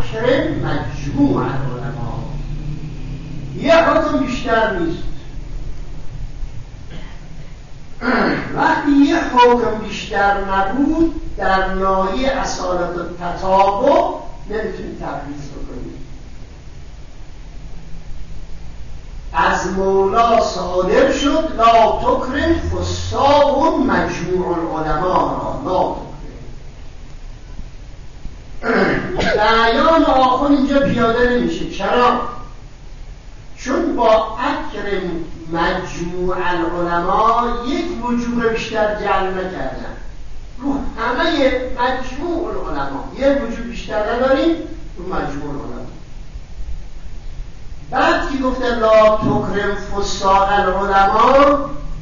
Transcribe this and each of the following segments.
اکرم مجموع العلماء. یه حکم بیشتر نیست. وقتی یه حکم بیشتر نبود در ناحیه اصالت و تطابق نمیتونید تبعیض بکنید. از مولا صادر شد لا تکره فساق مجموع العلماء لا تکره. بیان آخر اینجا پیاده نمیشه. چرا؟ چون با اکرم مجموع العلماء یک وجوب بیشتر جعل نکردن، رو همه مجموع العلماء یک وجوب بیشتر نداریم، رو مجموع العلماء. بعد که گفتن لا تکرم فساق العلماء،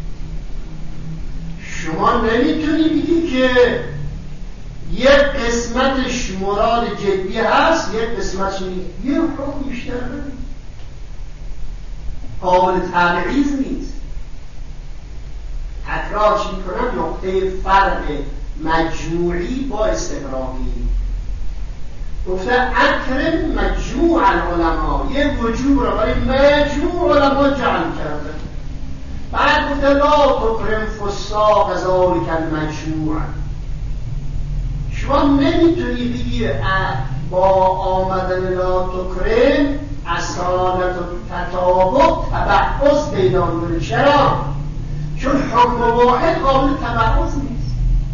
شما نمیتونی بگی که یک قسمتش مراد جدی هست یک قسمتش نیست. یه حکم بیشتر نداریم، قابل تبعیض نیست. تکرارش میکنم، نقطه فرق مجموعی با استقراقی. گفته اکرم مجموع العلماء، یه وجوب را برای مجموع علماء جعل کرده. بعد گفته لا تکرم فساق ذلک المجموع. شما نمیتونی بگی با آمدن لا تکرم اصالت و تطابق تبعض پیدا کنه. چرا؟ چون حکم واحد قابل تبعض نیست.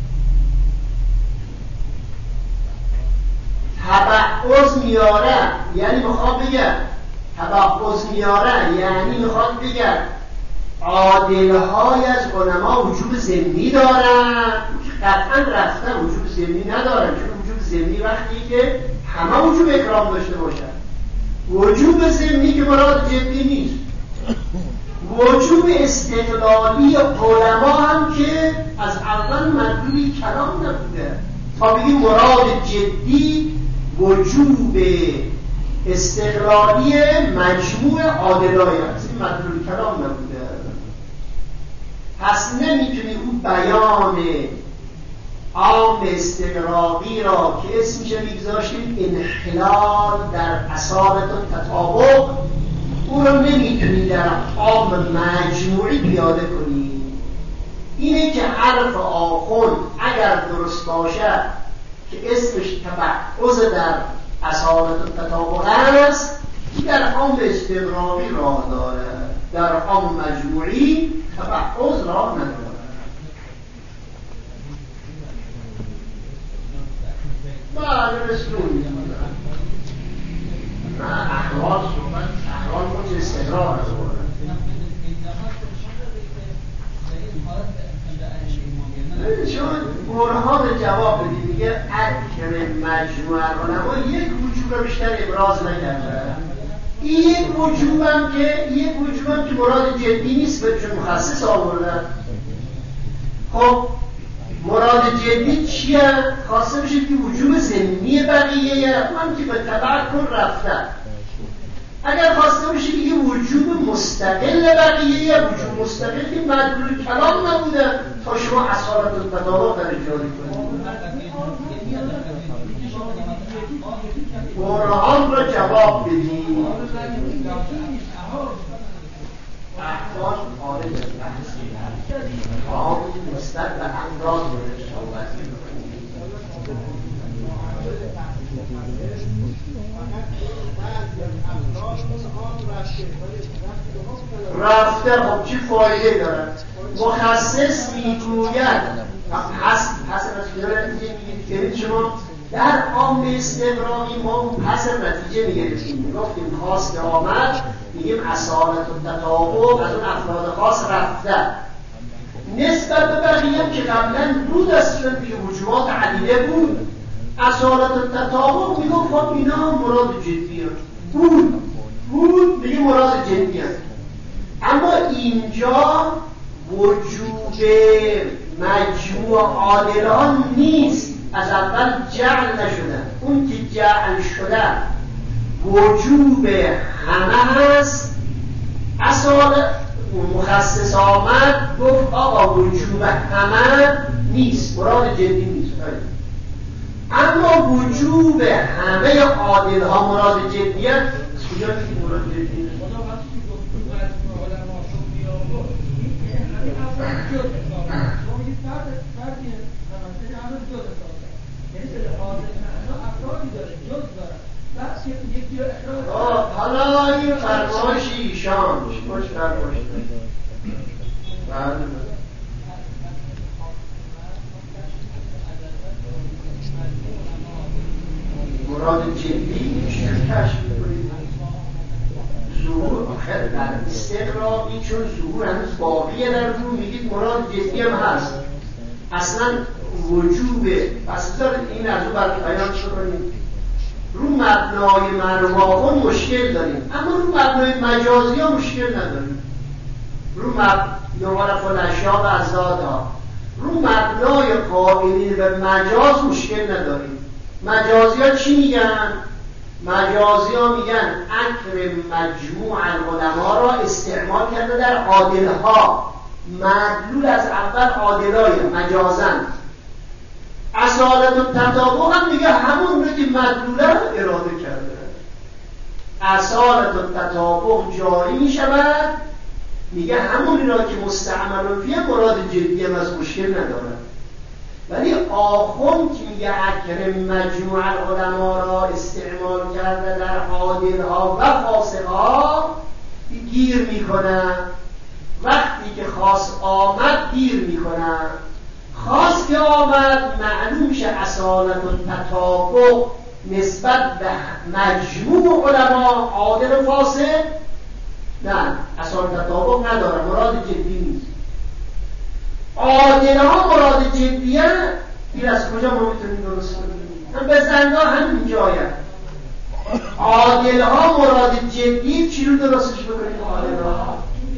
تبعض میاره یعنی میخواد بگه تبعض میاره یعنی میخواد بگه عادلهای از علما وجوب ضمنی دارن، قطعا رفتن وجوب ضمنی ندارن. چون وجوب ضمنی وقتی که همه وجوب اکرام داشته باشن. وجوب ضمنی که مراد جدی نیست. وجوب استقلالی علما هم که از اول مدلولی کلام نبوده تا بگیم مراد جدی وجوب استقلالی مجموع عادلای هست، این مدلولی کلام نبوده. پس نمیتونی اون بیان عام استقراقی را که اسمش میگذاشتیم انحلال در اصالت و تطابق، اون رو نمیتونی در عام مجموعی پیاده کنی. اینه که حرف آخر اگر درست باشه که اسمش تبعض در اصالت و تطابق است، در عام استقراقی راه داره، در عام مجموعی تبعض راه نداره. بله رسول احوال صحبت احوال مجه استقرار از چون برهان جواب بدید میگه اکرم مجموع علما یک وجوب بیشتر ابراز نکرده. این یک وجوبم که مراد جدی نیست به چون مخصص آوردن. خب مراد جدی چیه؟ خواسته بشه که وجوب ضمنی بقیه هم که به تبع کن رفتن. اگر خواسته بشه که وجوب مستقل بقیه، وجوب مستقل که مدلول کلام نبوده تا شما اصالت و تطابق در جاری کنید. برهان را جواب بدید. احوال خارج از بحثی مستقل انداز بوده شما رفته. خب چی فایده دارد؟ مخصص میگوید پس نتیجه شما در عام استقراقی ما پس نتیجه میگرفتیم، گفتیم خواست آمد میگیم اصالت و تطابق از اون افراد خاص رفته. نسبت به بقیه هم که قبلا بود اصلا که وجوهات عدیده بود، اصالت و تطابق میگم خب اینا مراد جدی هست. بود میگه مراد جدی هست. اما اینجا وجوب مجموع عادلان نیست، از اول جعل نشدن. اون که جعل شده وجوب همه هست. اصالت مخصص آمد گفت آقا وجوب همه نیست، مراد جدی نیست. اما وجوب همه عادل ها مراد جدیت از کجا میگید مراد جدیت؟ حالا این فرمایش ایشان باش فرمایش مراد جدی کشف کنید ظهور آخر در استقراقی چون ظهور هنوز باقیه در رو میگید مراد جدی هم هست اصلا وجوبه پس دارید این از اون برای بیان کنید رو مبنای مرواقون مشکل داریم اما رو مبنای مجازی ها مشکل نداریم رو مبنای فلشا و ازادها رو مبنای قائلین به مجاز مشکل نداریم مجازی ها چی میگن؟ مجازی ها میگن اکرم مجموع العلماء را استعمال کرده در عادل ها مدلول از اول عادلای مجازن اصالت و تطابق هم میگه همون رو که مدلوله رو اراده کرده اصالت و تطابق جاری میشود میگه همون را که مستعمل فیه مراد جدی هم از مشکل نداره ولی آخوند که میگه اکرم مجموع العلماء را استعمال کرده در عادل ها و فاسق ها گیر میکنه وقتی که خاص آمد گیر میکنه خاص که آمد معلوم میشه اصالت و تطابق نسبت به مجموع علما عادل و فاسق نه اصالت تطابق نداره مراد جدی نیست عادل ها مراد جدیه این از کجا ما میتونیم درست کنیم هم به زنگاه همین جایه عادل ها مراد جدی چی رو درستش بکنیم عادل ها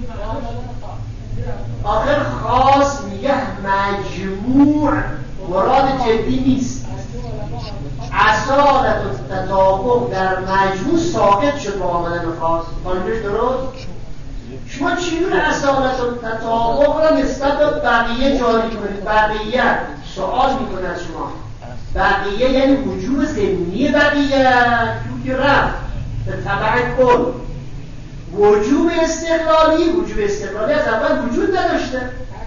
آخر خاص میگه مجموع مراد جدی نیست اصالت و تطابق در مجموع ساقط شد با آمدن خاص خانمش درست؟ شما چیون اصالت و تطابق را نسبت به بقیه جاری کنید بقیه سوال میکنه از شما بقیه یعنی وجوب ضمنی بقیه که رفت به تبع کل وجوب استقلالی از اول وجود نداشته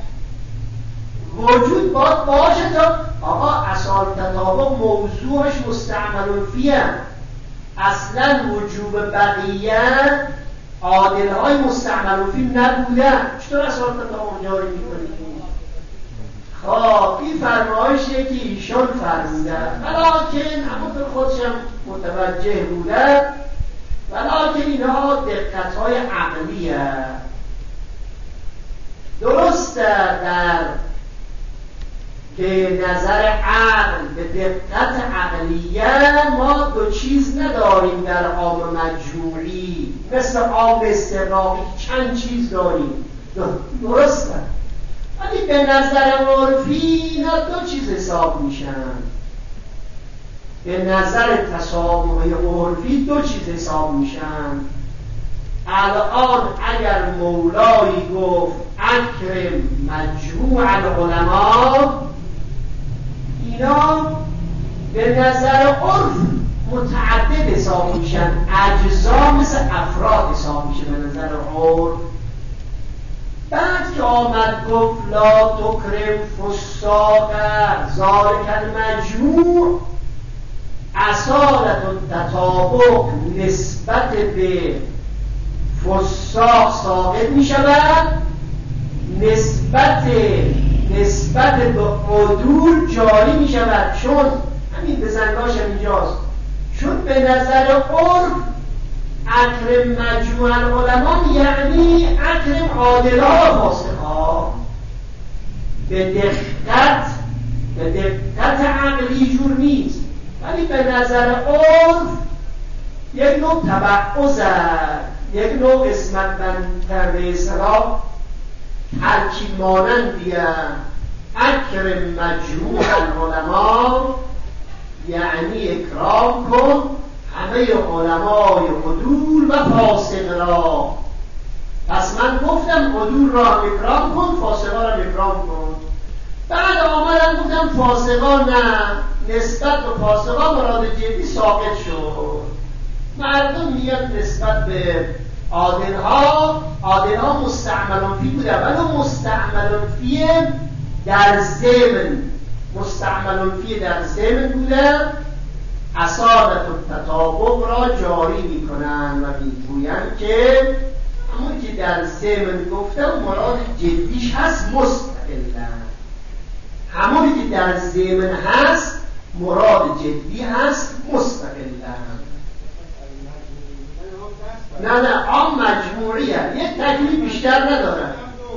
وجود باشه تا آقا اصالت تطابق موضوعش مستعمل فیه اصلا وجوب بقیه عادل های مستعمل فی نبودن چطور اصالت تطابق جاری میکنید خب این فرمایشه که ایشان فرمودن ولیکن همونطور خودشم متوجه بودن ولیکن اینها دقت‌های عقلیه درسته در که نظر عقل به دقت عقلیه ما دو چیز نداریم در عام مجموعی مثل عام استقراقی چند چیز داریم درسته ولی به نظر عرفی اینا دو چیز حساب میشن به نظر تسامح عرفی دو چیز حساب میشن الان اگر مولایی گفت اکرم مجموع العلماء اینا به نظر عرف متعدد حساب میشن اجزا مثل افراد حساب میشه به نظر عرف بعد که آمد گفت لا تکرم فساق ذالک المجموع اصالت و تطابق نسبت به فساق ثابت می شود نسبت به عدول جاری می شود چون همین بزنگاش هم اینجاست چون به نظر عرف اکرم مجموع العلماء یعنی اکرم عادل‌ها و فاسق‌ها به دقت عقلی جور نیست ولی به نظر عرف یک نوع تبعض یک نوع اسمت کرده اصطلاح ترکیب مانندیه اکرم مجموع العلماء یعنی اکرام کن همه علمای عدول و فاسق را پس من گفتم عدول را هم اکرام کن فاسقا را هم اکرام کن بعد آمدن گفتم فاسقا نه نسبت به فاسقا مراد جدی ساقط شد. مردم میگن نسبت به عادلها مستعمل فی بوده، ولی مستعمل فی در ضمن بوده. اصالت التطابق را جاری میکنن و میگویند که همون که در ضمن گفتم مراد جدیش هست مستقلا، همونی که در ضمن هست مراد جدی هست مستقلا. نه عام مجموعیه، یک تکلیف بیشتر نداره.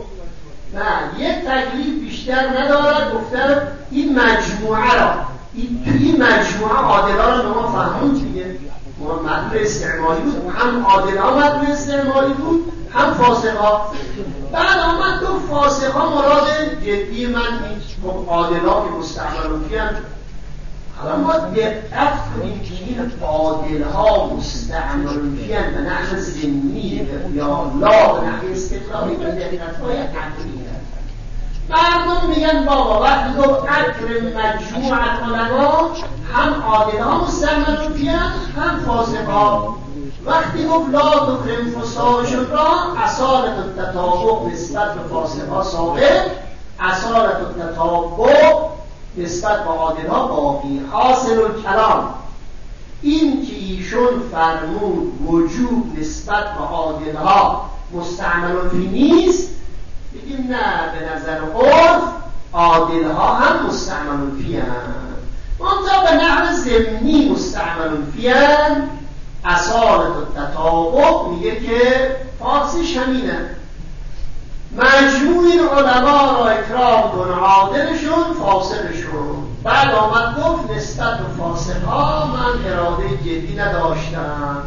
گفتم این مجموعه را این مجموعه عادلا را به ما فهموند دیگه. مدلول استعمالی بود، هم عادلا مدلول استعمالی بود، هم فاسقا. بعد آمد تو فاسقا مراد جدی من این عادلا که مستعمل فی‌اند. حالا ما دقت کنیم که این عادلها مستعمل فی‌اند به نحو ضمنی یا لا به نحو استقلالی به دقت‌های عقلی هست. مردم میگن بابا وقتی گفت اکرم مجموعت علما هم عادلها مستعمل فی‌اند هم فاسقا. وقتی گفت لا تکرم فساقشون را اصالت التطابق نسبت به فاسقا ثابت، اصالت التطابق نسبت به عادلها باقی. حاصل الکلام این که ایشون فرمود وجوب نسبت به عادلها مستعمل فی نیست، بگیم نه، به نظر عرف عادلها هم مستعمل فی هستند، منتها به نحو ضمنی مستعمل فی هستند. اصالت التطابق میگه که فارسیش همینه، مجموع این علما را اکرام کن، عادلشون فاسقشون. بعد آمد گفت نسبت به فاسقها من اراده جدی نداشتم.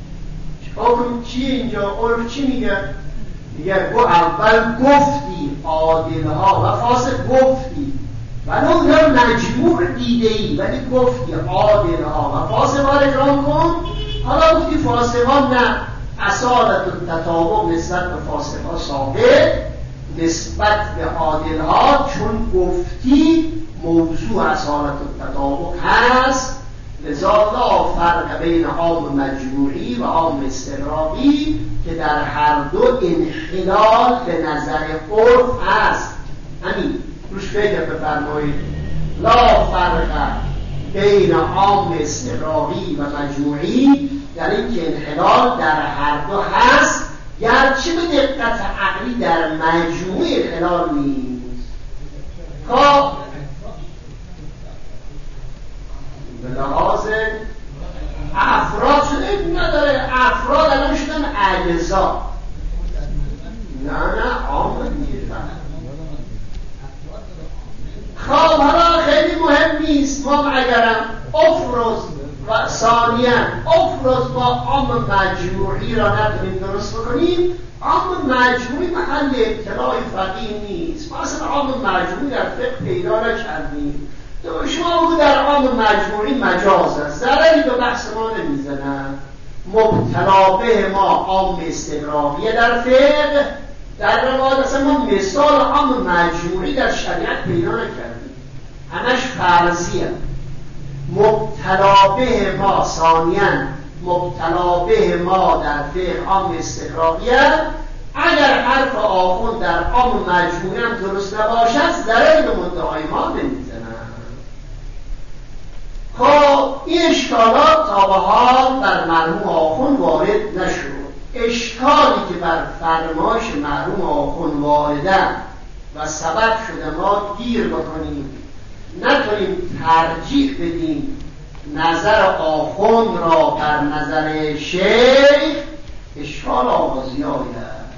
حکم چی اینجا؟ عرف چی میگه؟ میگه اول گفتی عادلها و فاسق گفتی، ولی اون رو مجموع دیده‌ای، ولی گفتی عادلها و فاسقها را اکرام کن. حالا گفتی فاسقها نه، اصالت التطابق نسبت به فاسقها ثابت، نسبت به عادلها چون گفتی موضوع اصالت التطابق هست، لذا لا فرق بین عام مجموعی و عام استغراقی که در هر دو انحلال به نظر عرف هست. همین روش فکر بفرمایید، لا فرق بین عام استغراقی و مجموعی در این که انحلال در هر دو هست، گرچه به دقت عقلی در مجموع انحلال نیست. خب به لحاظ افراد شده نداره، افراد الان شدن اجزا. نه عام نیست. خب حالا خیلی مهم نیست، ما اگرم افرز و ثانیاً افرز با عام مجموعی را نتونیم درست بکنیم، عام مجموعی محل ابتلاع فقیه نیست. ما اصلا عام مجموعی در فقه پیدا نکردیم. شما بگو در عام مجموعی مجاز است، ضرری به بحث ما نمیزنن. مبتلا به ما عام استغراقیه در فقه، در روایت اصلا ما مثال عام مجموعی در شریعت پیدا نکردیم، همش فرضیه. مبتلا به ما ثانیاً مبتلا به ما در فقه عام استغراقیه، اگر حرف آخوند در عام مجموعی هم درست نباشد ضرری به مدعای ما نمیزنن. خب این اشکالات تا به حال بر مرحوم آخوند وارد نشد. اشکالی که بر فرمایش مرحوم آخوند واردن و سبب شده ما گیر بکنیم، نتونیم ترجیح بدیم نظر آخوند را بر نظر شیخ، اشکال آغازی‌ها است.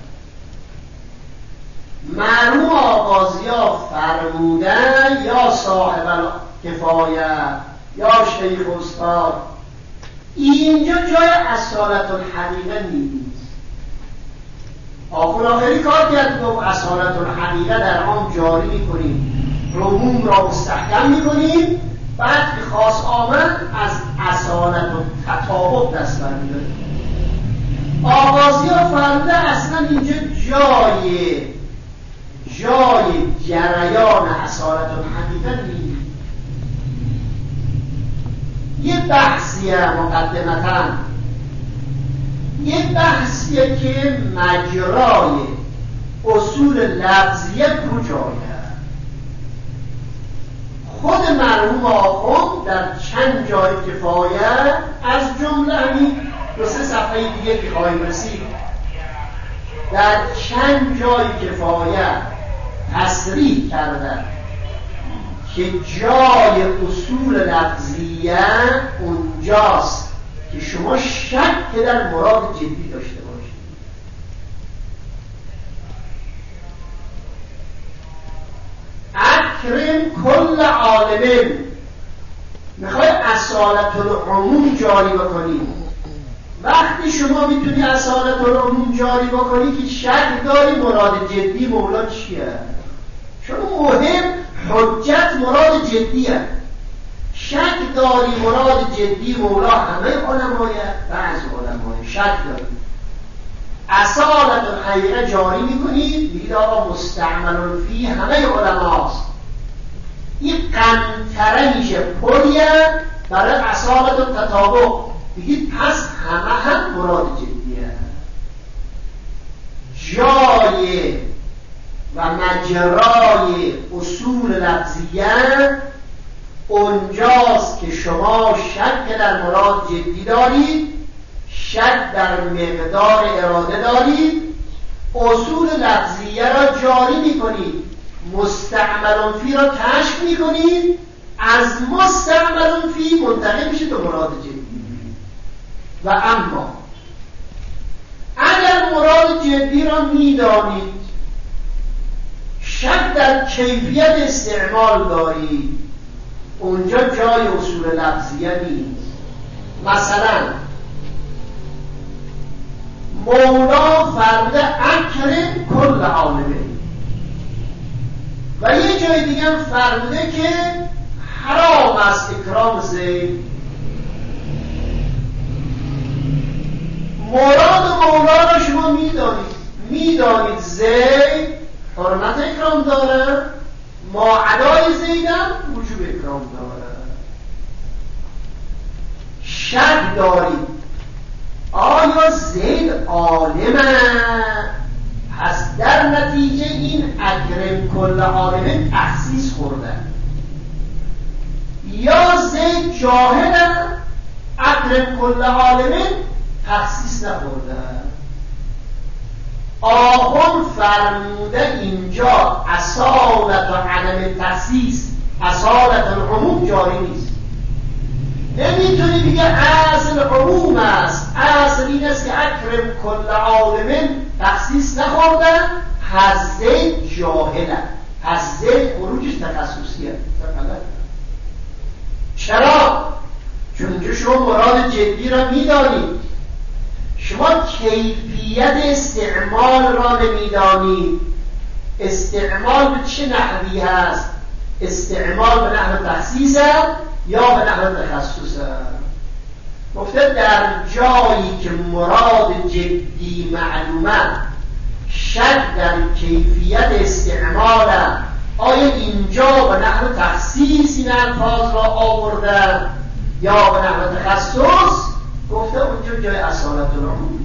مرحوم آغازی‌ها فرمودن یا صاحب کفایه یا شیخ استاد، اینجا جای اصالت الحقیقه نیست. آخوند آخری کار کرد، گفت اصالت الحقیقه در عام جاری میکنیم، عموم را مستحکم میکنیم، بعد که خاص آمد از اصالت التطابق دست برمی‌داریم. آغازی ها فرموده اصلا اینجا جای جریان اصالت الحقیقه نیست. یه بحثیه مقدمتاً، یه بحثیه که مجرای اصول لفظیه کجایه. خود مرحوم آخوند در چند جای کفایه، از جمله همین 2-3 صفحه دیگه که خواهیم رسید، در چند جای کفایه تصریح کردن که جای اصول لفظیه اونجاست که شما شک در مراد جدی داشته باشید. اکرم کل عالم، میخوای اصالت العموم جاری بکنی. وقتی شما میتونی اصالت العموم جاری بکنی که شک داری مراد جدی مولا چیه، چون مهم حجت مراد جدیه. شک داری مراد جدی مولا همه علمای، بعض علمای شک داری، اصالت الحقیقه جاری میکنید، میگید آقا مستعمل فی همه علماست. این قنطره میشه، پلیه برای اصالت التطابق، بگید پس همه هم مراد جدیه. جای و مجرای اصول لفظیه اونجاست که شما شک در مراد جدی دارید، شک در مقدار اراده دارید، اصول لفظیه را جاری میکنید، مستعمل فی را کشف میکنید، از مستعمل فی منتقل میشید به مراد جدی. و اما اگر مراد جدی را میدانید، شک در کیفیت استعمال دارید، اونجا جای اصول لفظیه نیست. مثلا مولا فرموده اکرم کل عالمه، و یه جای دیگه هم فرموده که حرام است اکرام زید. مراد مولا را شما میدانید زید حرمت اکرام داره، ما عدای زیدم وجوب اکرام داره. شک دارید آیا زید عالمه، پس در نتیجه این اکرم کل عالمه تخصیص خورده، یا زید جاهله اکرم کل عالمه تخصیص نخورده. آخوند فرموده اینجا اصالت و عدم تخصیص، اصالت العموم جاری نیست. نمیتونی بگه اصل عموم است، اصل این است که اکرم کل عالم تخصیص نخورده، حزه جاهله، حزه خروجش تخصصیه. چرا؟ چون شما مراد جدی را میدانید، شما کیفیت استعمال را نمیدانید. استعمال به چه نحوی هست؟ استعمال به نحو تخصیص یا به نحو تخصص؟ گفته در جایی که مراد جدی معلومه، شک در کیفیت استعمال، آیا اینجا به نحو تخصیص این الفاظ را آورده یا به نحو تخصص؟ گفته اونجا جای اصالت العموم.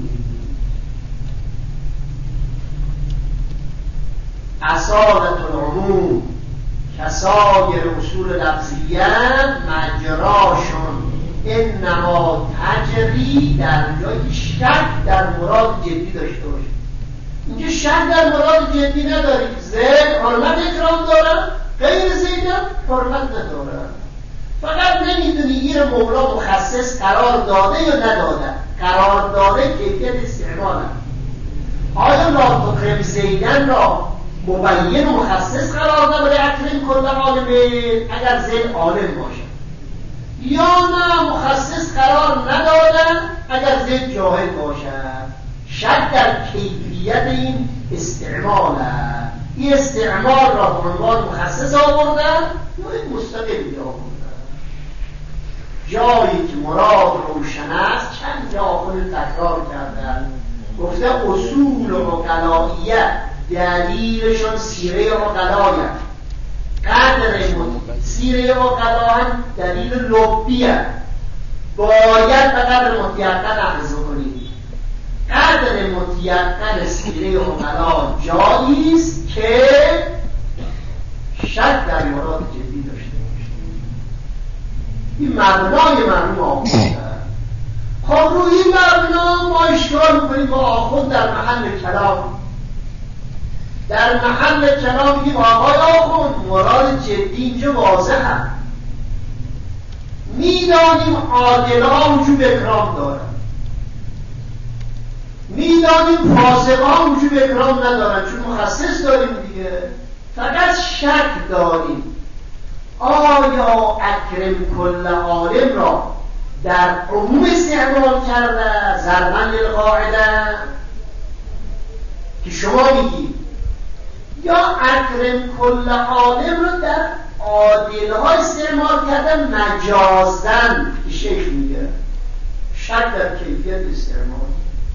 اصالت العموم کسایر اصول لفظیه مجراشون انما تجری در جای شک در مراد جدی داشته باشه. اینجا شک در مراد جدی ندارید، زید حرمت اکرام داره، غیر زیدم حرمت نداره. فقط نمیدونی این مولا مخصص قرار داده یا نداده. قرار داده کیفیت استعماله. آیا لا تکرم زیدن را مبین و مخصص قرار داده اکرم کل عالمه اگر زید عالم باشه، یا نه مخصص قرار نداده اگر زید جاهل باشه؟ شک در کیفیت این استعماله. این استعمال را به عنوان مخصص آورده یا این مستقلی آورده؟ جایی که مراد روشن است چند جا خود تکرار کردن. گفته اصول عقلائیه دلیلشون سیره عقلایه، قدر سیره عقلا هم دلیل لبیه. باید به قدر متیقن اخذ کنید. قدر متیقن سیره عقلا جایی است که شک در مراد جدی داشته باشه. این مبنای مرحوم آخوند. خب روی این مبنا ما اشکال میکنیم با آخوند در محل کلام. در محل کلام میگیم آقای آخوند مراد جدی اینجا واضحه. میدانیم عادل‌ها وجوب اکرام دارن، میدانیم فاسق‌ها وجوب اکرام ندارن چون مخصص داریم دیگه. فقط شک داریم آیا اکرم کل عالم را در عموم استعمال کرده ضرباً للقاعده که شما میگید، یا اکرم کل عالم را در عادل‌ها استعمال کرده مجازاً که شیخ میگه شک در کیفیت استعمال.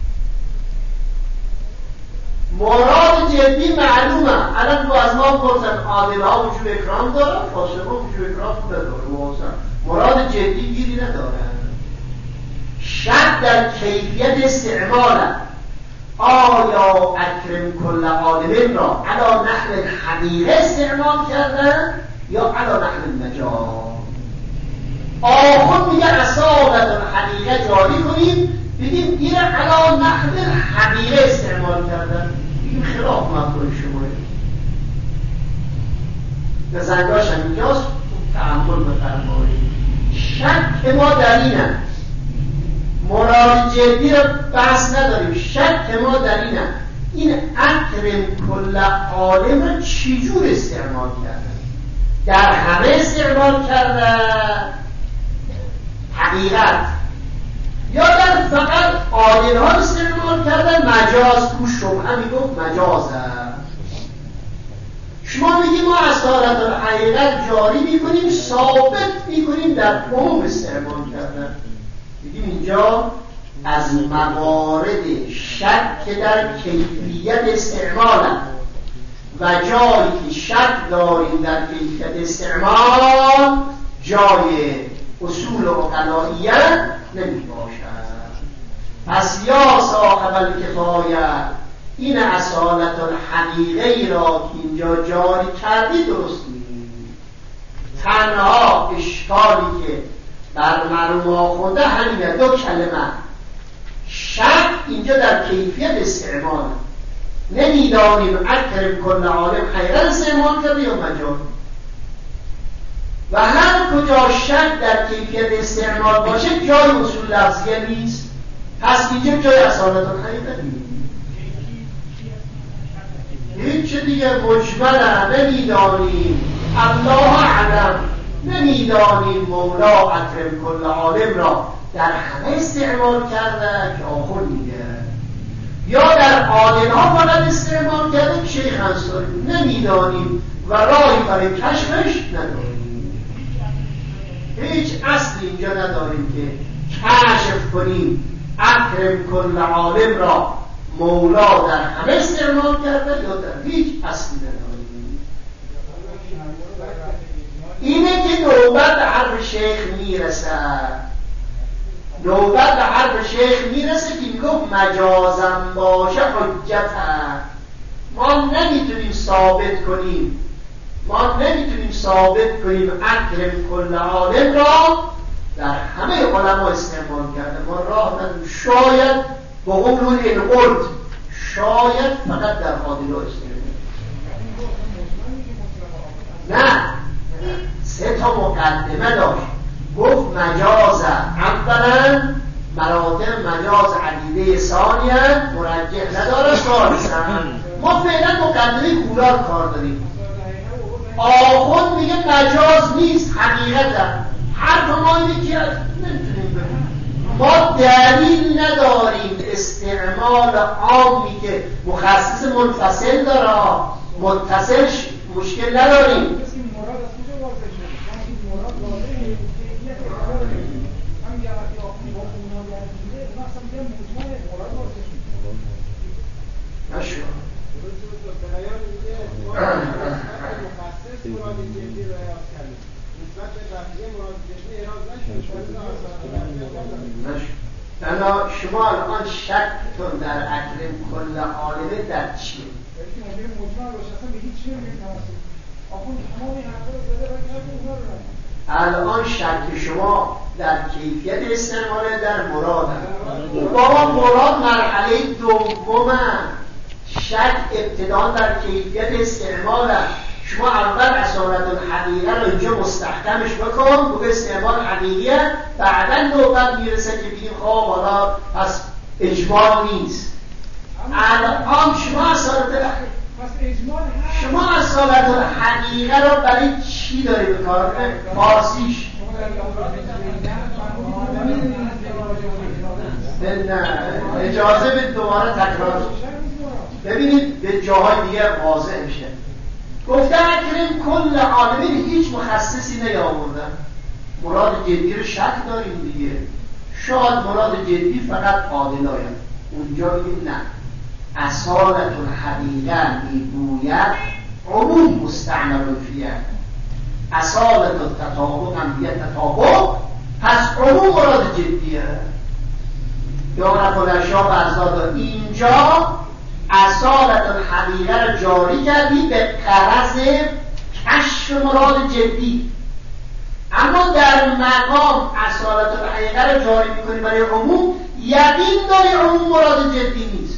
مراد جدی معلومه. الان تو از ما پرسن عادل‌ها وجوب اکرام دارن، فاسق‌ها وجوب اکرام ندارن. مراد جدی گیری نداره. شک در کیفیت استعمال آیا اکرم کل عالم را علی نحو حقیقه استعمال کردن یا علی نحو مجاز. آخوند میگه اصالت الحقیقه جاری کنیم بگیم این علی نحو حقیقه استعمال کردن. این خلاف مفهوم شماه به زنگاش هم اینجاست تأمل بفرمایید. شک ما در اینه، مراد جدی رو بحث نداریم، شک ما در اینه این اکرم کل عالم رو چجور استعمال کردن؟ در همه استعمال کردن حقیقت یا در فقط عادل ها استعمال کردن مجاز؟ تو شبهه میگفت مجاز هست. شما میگیم ما اصالت الحقیقت جاری میکنیم ثابت میکنیم در عموم استعمال کردن. میگیم اینجا از موارد شک در کیفیت استعمال و جایی که شک داریم در کیفیت استعمال جای اصول عقلائیت نمی باشد. پس یا صاحب الکفایه این اصالت الحقیقه را که اینجا جاری کردی درست نیست. تنها اشکالی که بر مرحوم آخونده همینه، دو کلمه. شک اینجا در کیفیت استعمال، نمیدانیم اکرم کل عالم حقیقت استعمال کرده یا مجاز. و هر کجا شک در کیفیت استعمال باشه جای اصول لفظیه نیست، پس اینجا جای اصالت الحقیقه نیست. هیچ دیگه مجمله نمیدانیم، الله اعلم، نمیدانیم مولا اکرم کل عالم را در همه استعمال کرده که آخر میگه، یا در عادل ها فقط استعمال کرده که شیخ انصاری، نمیدانیم و راهی برای کشفش نداریم. هیچ اصلی اینجا نداریم که کشف کنیم اکرم کل عالم را مولا در همه استعمال کرده یا در هیچ اصلی نداریم. اینه که نوبت حرف شیخ میرسه، نوبت حرف شیخ میرسه که میگفت مجازم باشه حجت هست. ما نمیتونیم ثابت کنیم، ما نمیتونیم ثابت کنیم اکرم کل عالم را در همه علما استعمال کرده. ما راه نداریم، شاید با قول این قرد شاید فقط در عادل ها استعمال. نه، سه تا مقدمه داشت. گفت مجاز اولا مراتب مجاز عدیده ثانیا مرجح نداره ثالثا. ما فعلا مقدمه اولا کار داریم. آخوند میگه مجاز نیست حقیقته. حرف ما اینه که نمیتونیم بگیم، ما دلیل نداریم استعمال عامی که مخصص منفصل داره متصل مشکل نداریم. بنا شما الان شکتون در اکرم کل عالمه در چیه؟ الان شک شما در کیفیت استعماله در مراد بابا مراد مرحله دومه. شک ابتدا در کیفیت استعماله. شما اول اصالت الحقیقه رو اینجا مستحکمش بکن بگو استعمال حقیقیه، بعدا نوبت میرسه که بگیم خواه حالا پس اجمال نیست. الان شما اصالت الحقیقه رو برای چی داری بکار؟ فارسیش نه اجازه به دوباره تکرار. ببینید به جاهای دیگه واضح میشه. گفته اکرم کل عالمین، هیچ مخصصی نیاوردن. مراد جدی رو شک داریم دیگه. شاید مراد جدی فقط عادلایه. اونجا بگیم نه، اصالت الحقیقه میگوید عموم مستعمل فیه. اصالت التطابق هم بیه تطابق، پس عموم مراد جدیه. یا رفع الاشیاء برزاد اینجا اصالت الحقیقه رو جاری کردی به غرض کشف مراد جدی، اما در مقام اصالت الحقیقه رو جاری میکنی برای عموم، یقین داری عموم مراد جدی نیست.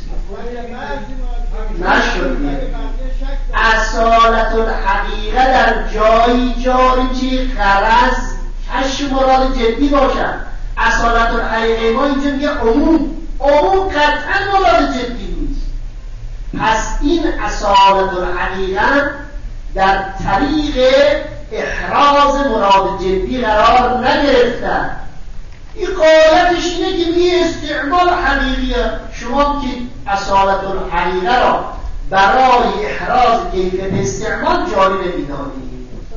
نشد اصالت الحقیقه در جایی جاری چی غرض کشف مراد جدی باشد. اصالت الحقیقه ما اینجا میگه عموم قطعا مراد جدی نیست. پس این اصالت الحقیقه در طریق احراز مراد جدی قرار نگرفته. این قایتش اینه که میگه استعمال حقیقیه. شما که اصالت الحقیقه را برای احراز کیفیت استعمال جاری نمیدانید.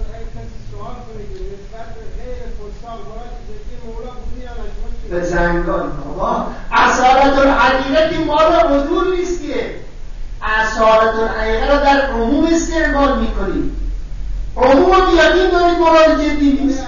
به زنگان بابا اصالت الحقیقه که ما را حضور نیست که اصالت الحقیقه را در عموم استعمال میکنیم. عموم یقین دارید مراد جدی نیست.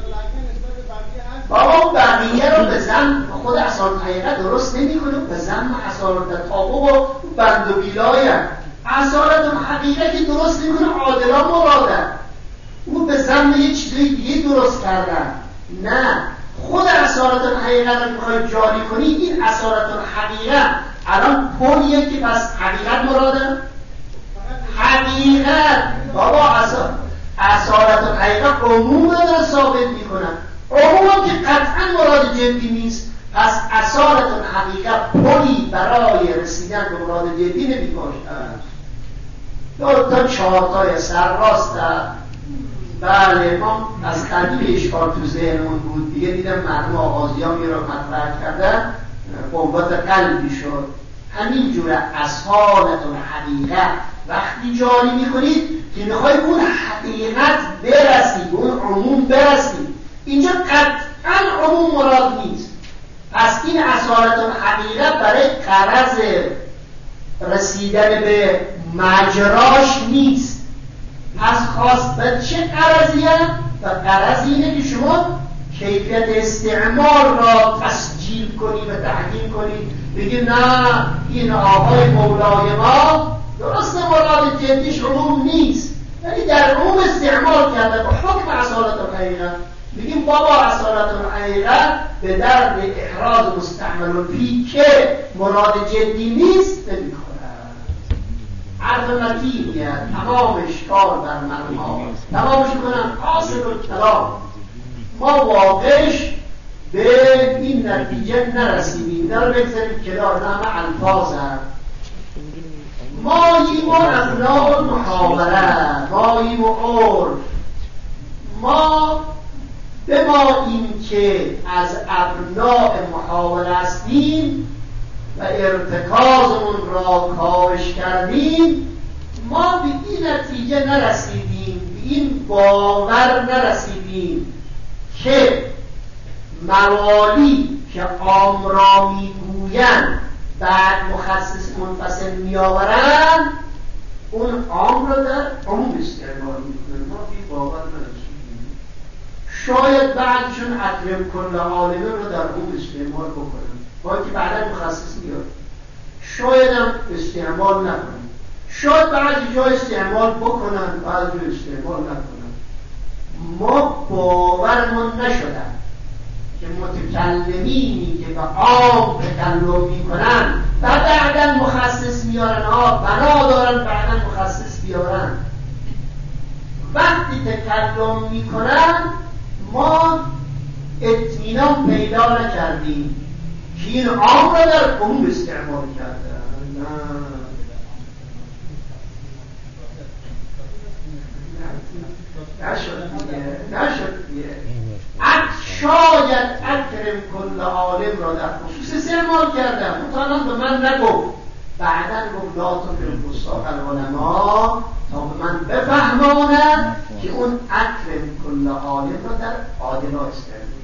بابا بقیه رو به زن خود اصالت الحقیقه درست نمی کنیم، به زن اصالت تطابق و بند و بیلایه. اصالت الحقیقه که درست نمی کنه عادلا مراده، اون به زن یه چیزی دیگه درست کردن. نه، خود اصالت الحقیقه رو میخوای جاری کنی. این اصالت الحقیقه الان پولیه که پس حقیقت مراده. حقیقت بابا اصالت الحقیقه عموم رو ثابت میکنن. عموم که قطعا مراد جدی نیست، پس اصالت الحقیقه پولی برای رسیدن به مراد جدی نمیباشد. دو تا چهارتای سر راست. بله ما از قدیم اشکال تو ذهنمون بود دیگه، دیدم مرحوم آغازیان رو مطرح کردن، قوت قلبی شد. همینجور اصالت الحقیقه وقتی جاری میکنید که میخوای اون حقیقت برسی، اون عموم برسی. اینجا قطعا عموم مراد نیست. پس این اصالت الحقیقه برای غرض رسیدن به مجراش نیست. پس خواست به چه غرضیه؟ و غرض اینه که شما کیفیت استعمال را تسجیل کنی و تحکیم کنی، بگی نه این آقای مولای ما درست مراد جدیش عموم نیست، ولی در عموم استعمال کرده با حکم اصالت الحقیقه. بگیم بابا اصالت الحقیقه به درد احراز مستعمل فی که مراد جدی نیست نمیخوره. عرض متینیه تمامش کار بر مرما، تمامش کنم حاصل الکلام. ما واقعش به این نتیجه نرسیدیم. در بگذاریم کنار همه الفاظ هم ماییم و ابناء المحاوره، ماییم و عرف. ما به ما این که از ابناء محاوره هستیم و ارتکازمون را کاهش کردیم، ما به این نتیجه نرسیدیم، به این باور نرسیدیم که موالی که عام را میگویند بعد مخصص منفصل میآورند اون عام را در عموم استعمال میکنند. ما به باور نرسیدیم. شاید بعدشون اکرم کل عالمه رو در خوب استعمال بکنن، با اینکه بعدا مخصص میاد. شاید هم استعمال نکنن، شاید بعضی جا استعمال بکنن، بعضی جا استعمال نکنن. ما باورمون نشدن که متکلمینی که به عام تکلم میکنن و بعدا مخصص میارن، بنا دارن بعدا مخصص بیارن. وقتی تکلم میکنن ما اطمینان پیدا نکردیم که این عام را در عموم استعمال کردن. نشد دیگه. شاید اکرم کل عالم را در خصوص استعمال کردم، مطالعا به من نگفت، بعدا گفت لا تکرم فساق العلماء، تا به من بفهماند که اون اکرم کل عالم را در عادلا استعمال.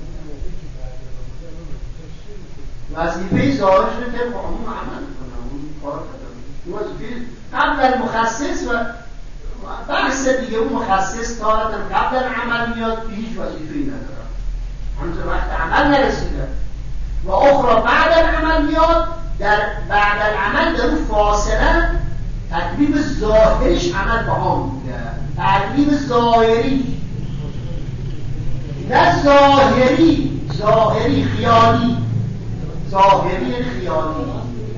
وظیفه ظاهرش رو که عموم عمل کنم، اون کار کنم، وظیفه قبل المخصص و بحث دیگه. اون مخصص تارتاً قبل عمل میاد، به هیچ وظیفه‌ای ندارم، همونطور وقت عمل نرسیده. و اخرى بعد العمل میاد، در بعد العمل در اون فاصله تکلیف ظاهریش عمل با هم بوده، تکلیف ظاهری نه ظاهری خیالی، ظاهری خیالی.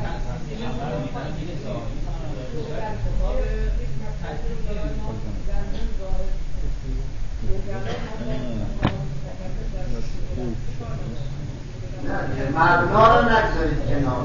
مبنا رو نگذارید کنار.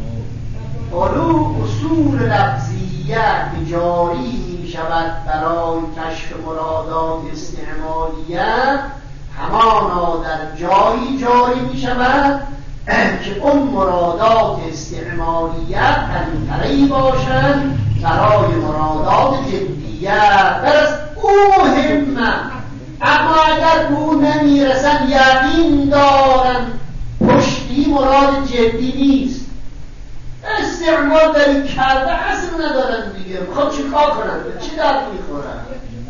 اصول لفظیت جاری می شود برای کشف مرادات استعمالیه، همانا در جایی جاری می شود که اون مرادات استعمالیه قریب‌تری باشند برای مرادات جدیه. درست او مهمه، اما اگر او نمیرسن یقین دارن پشتی مراد جدی نیست. استعمال داری کرده اصلا ندارن دیگه، میخوام چی کار کنن، به چی درد میخورن؟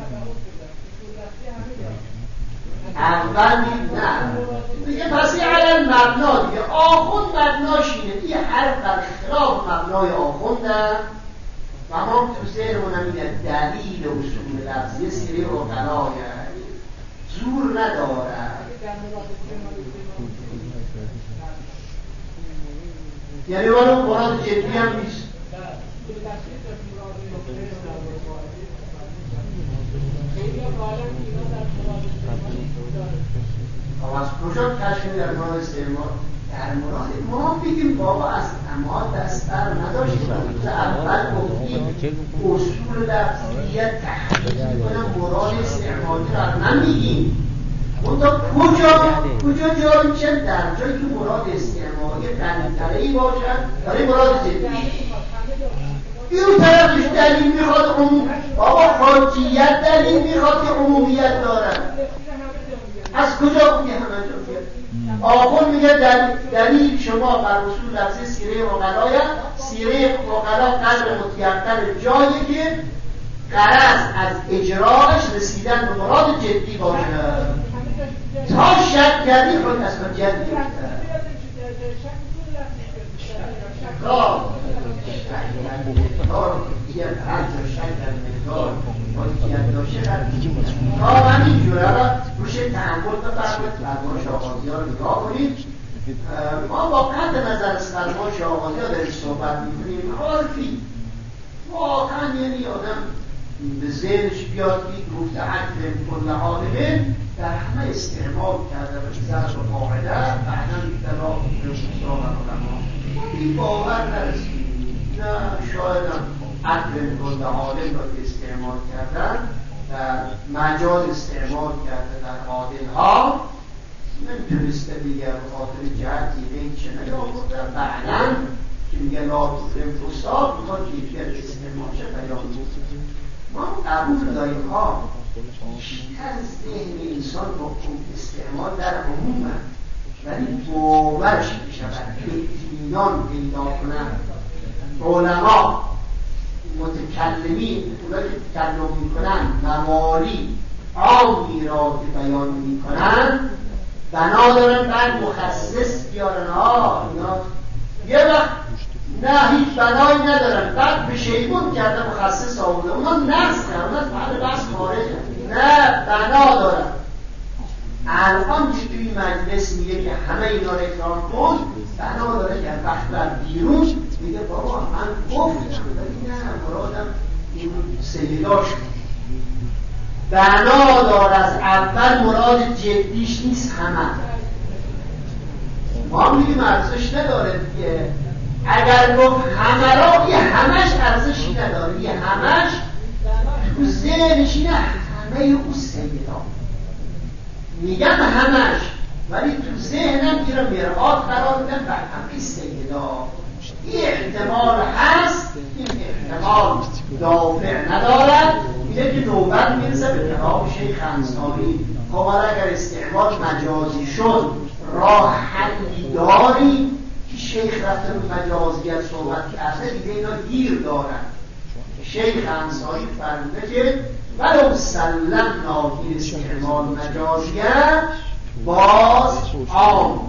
اول نه دیگه، پس یه علم مبنا دیگه. آخوند مبناش اینه، یه حرف در خلاف مبنای آخوندن و ما تو ذهنمون هم اینه دلیل اصول لفظی سیره و قلایه زور نداره. یعنی ولو مراد جدی هم نیست. از کجا کشف در مراد استعمال؟ در مراد ما بگیم بابا از اما دست بر نداشتیم، اول گفتیم اصول لفظیت تحقیق میکنم، مراد استعمالی را نمیگیم. منطقه کجا جایی میشن؟ در جایی که مراد استعمالی قریب‌تری باشد برای مراد جدی. این طرفش دلیل میخواد عموم، بابا حاجیت دلیل میخواد که عمومیت دارن. از کجا میگه؟ همه جا میگه. آخون میگه دلیل شما بر اصول لفظی سیره عقلا، سیره عقلا قدر متیقن جایی که غرض از اجراش رسیدن به مراد جدی باشه. تا شک کردی خود اصلا جدی همین جوره را روش تحمل بفرمید. فرمایش آغازی ها رو نگاه کنید. ما با قطع نظر از فرمایش آغازی ها داریم صحبت میکنیم. عارفی واقعا یعنی آدم به ذهنش بیاد که گفته اکرم کل عالمه در همه استعمال کرده و ضرب قاعده بعدا اطلاع رسول علما این باور نرسید. نه شاید هم اکرم کل عالم را استعمال کردن و مجاز استعمال کرده در عادل ها نمیتونسته دیگر به خاطر جهتی غیر چنه یا بودن بعدا که میگه لا تکرم فساق میخواد کیفیت استعمال شه بیان بود. ما قبول داریم ها بیشتر ذهن انسان با استعمال در عموم ولی باورش میشود اطمینان پیدا کنن. علما متکلمین اونایی که تکلم میکنن موالی عامی را که بیان میکنن بنا دارن بعد مخصص بیارن. اینا یه وقت نه هیچ بنایی ندارن، بعد به شیبون کرده مخصص آورده، اونا نقص کردن، اونا بعد بحث خارجه، نه بنا دارن. الان که توی مجلس میگه که همه اینا رو اکرام کن، بنا داره که وقت بر بیرون میگه بابا من گفتم ولی نه مرادم این سیداش بنا دار. از اول مراد جدیش نیست همه. ما میگیم ارزش نداره دیگه. اگر گفت همه را، یه همش ارزشی نداره، یه همش تو ذهنش اینه همه او سیدا، میگم همش، ولی تو ذهنم گیره مرآت قرار میدن بر همه سیدا. این احتمال هست، این احتمال دافع ندارد. میگه که نوبت میرسه به کلام شیخ انصاری. خب اگر استعمال مجازی شد راه حلی داری که شیخ رفته به مجازیت صحبت کرده، دیگه اینا گیر دارن. شیخ انصاری فرموده که ولو سلم ناگیر استعمال مجازیت باز عام